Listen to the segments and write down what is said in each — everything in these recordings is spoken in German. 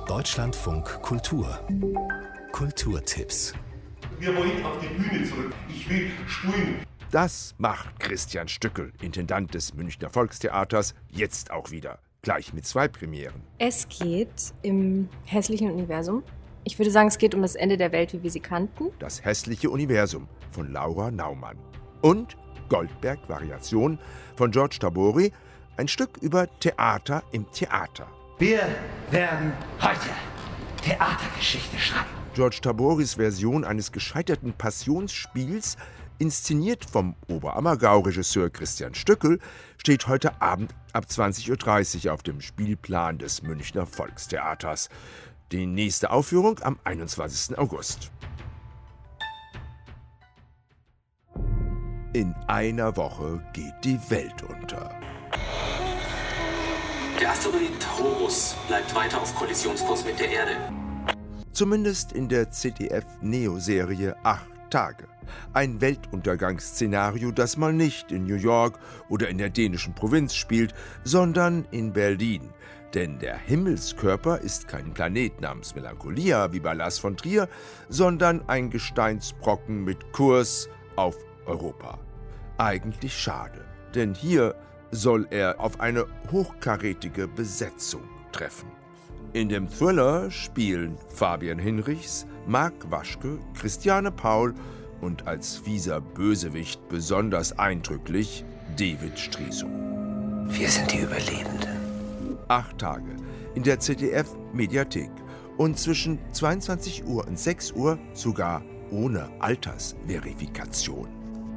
Deutschlandfunk Kultur. Kulturtipps. Wir wollen auf die Bühne zurück. Ich will spielen. Das macht Christian Stückel, Intendant des Münchner Volkstheaters, jetzt auch wieder. Gleich mit 2 Premieren. Es geht im hässlichen Universum. Ich würde sagen, es geht um das Ende der Welt, wie wir sie kannten. Das hässliche Universum von Laura Naumann. Und Goldberg-Variation von George Tabori, ein Stück über Theater im Theater. Wir werden heute Theatergeschichte schreiben. George Taboris Version eines gescheiterten Passionsspiels, inszeniert vom Oberammergau-Regisseur Christian Stückel, steht heute Abend ab 20:30 Uhr auf dem Spielplan des Münchner Volkstheaters. Die nächste Aufführung am 21. August. In einer Woche geht die Welt unter. Der Asteroid Horus bleibt weiter auf Kollisionskurs mit der Erde. Zumindest in der ZDF-Neo-Serie 8 Tage. Ein Weltuntergangsszenario, das mal nicht in New York oder in der dänischen Provinz spielt, sondern in Berlin. Denn der Himmelskörper ist kein Planet namens Melancholia wie bei Lars von Trier, sondern ein Gesteinsbrocken mit Kurs auf Europa. Eigentlich schade, denn hier soll er auf eine hochkarätige Besetzung treffen. In dem Thriller spielen Fabian Hinrichs, Marc Waschke, Christiane Paul und als fieser Bösewicht besonders eindrücklich David Striso. Wir sind die Überlebenden. 8 Tage in der ZDF-Mediathek und zwischen 22 Uhr und 6 Uhr sogar ohne Altersverifikation.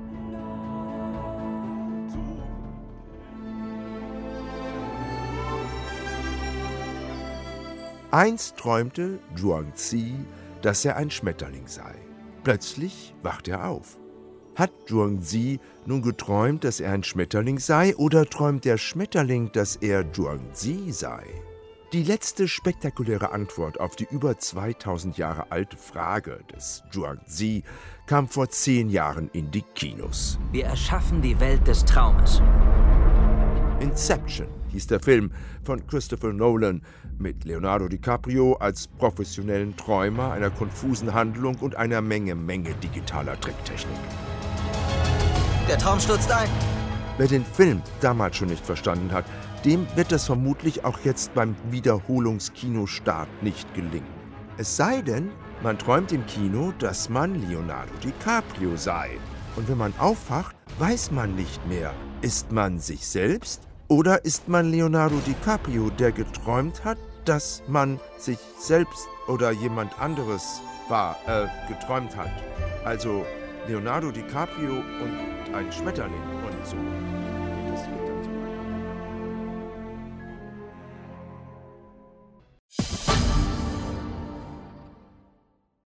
Einst träumte Zhuangzi, dass er ein Schmetterling sei. Plötzlich wacht er auf. Hat Zhuangzi nun geträumt, dass er ein Schmetterling sei, oder träumt der Schmetterling, dass er Zhuangzi sei? Die letzte spektakuläre Antwort auf die über 2000 Jahre alte Frage des Zhuangzi kam vor 10 Jahren in die Kinos. Wir erschaffen die Welt des Traumes. Inception hieß der Film von Christopher Nolan mit Leonardo DiCaprio als professionellen Träumer einer konfusen Handlung und einer Menge digitaler Tricktechnik. Der Traum stürzt ein. Wer den Film damals schon nicht verstanden hat, dem wird das vermutlich auch jetzt beim Wiederholungskinostart nicht gelingen. Es sei denn, man träumt im Kino, dass man Leonardo DiCaprio sei. Und wenn man aufwacht, weiß man nicht mehr, ist man sich selbst oder ist man Leonardo DiCaprio, der geträumt hat, dass man sich selbst oder jemand anderes geträumt hat. Also Leonardo DiCaprio und ein Schmetterling und so.